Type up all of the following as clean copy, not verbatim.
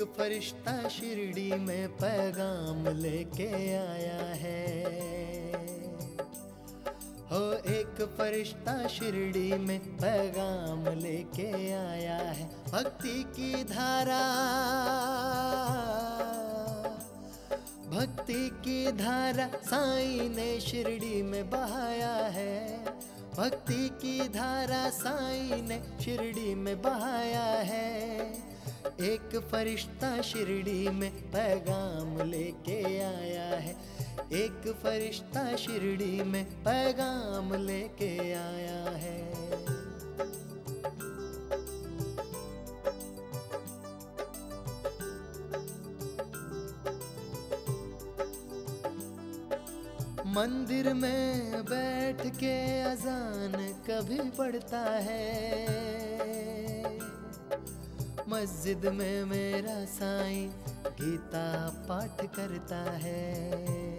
एक फरिश्ता शिरडी में पैगाम लेके आया है। हो एक फरिश्ता शिरडी में पैगाम लेके आया है। भक्ति की धारा, भक्ति की धारा साईं ने शिरडी में बहाया है। भक्ति की धारा साईं ने शिरडी में बहाया है। एक फरिश्ता शिरडी में पैगाम लेके आया है। एक फरिश्ता शिरडी में पैगाम लेके आया है। मंदिर में बैठ के अजान कभी पढ़ता है। मस्जिद में मेरा साईं गीता पाठ करता है।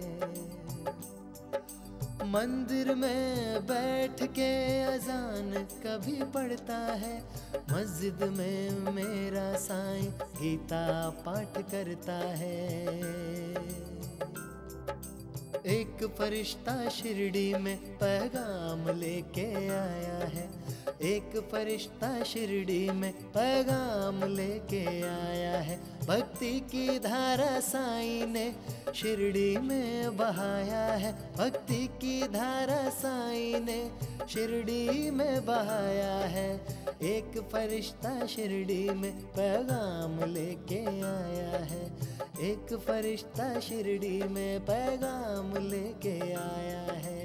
मंदिर में बैठ के अजान कभी पढ़ता है। मस्जिद में मेरा साईं गीता पाठ करता है। एक फरिश्ता शिरडी में पैगाम लेके आया है। एक फरिश्ता शिरडी में पैगाम लेके आया है। भक्ति की धारा साईं ने शिरडी में बहाया है। भक्ति की धारा साईं ने शिरडी में बहाया है। एक फरिश्ता शिरडी में पैगाम लेके आया है। एक फरिश्ता शिरडी में पैगाम लेके आया है।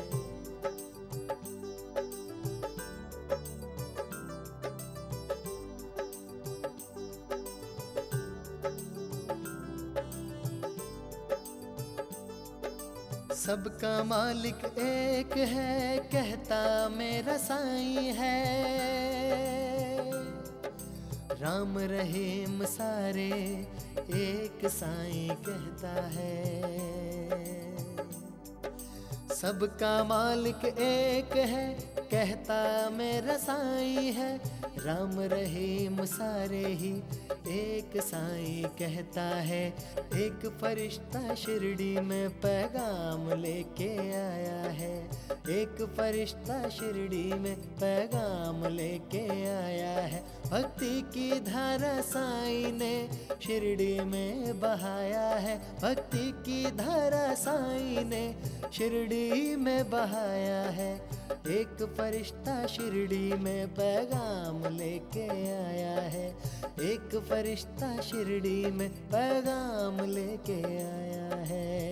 सबका मालिक एक है, कहता मेरा साईं है। राम रहीम सारे एक साईं कहता है। सबका मालिक एक है, कहता मेरा साईं है। राम रहीम सारे ही एक साईं कहता है। एक फरिश्ता शिरडी में पैगाम लेके आया है। एक फरिश्ता शिरडी में पैगाम लेके आया है। भक्ति की धारा साईं ने शिरडी में बहाया है। भक्ति की धारा साईं ने शिरडी में बहाया है। एक फरिश्ता शिरडी में पैगाम लेके आया है। एक फरिश्ता शिरडी में पैगाम लेके आया है।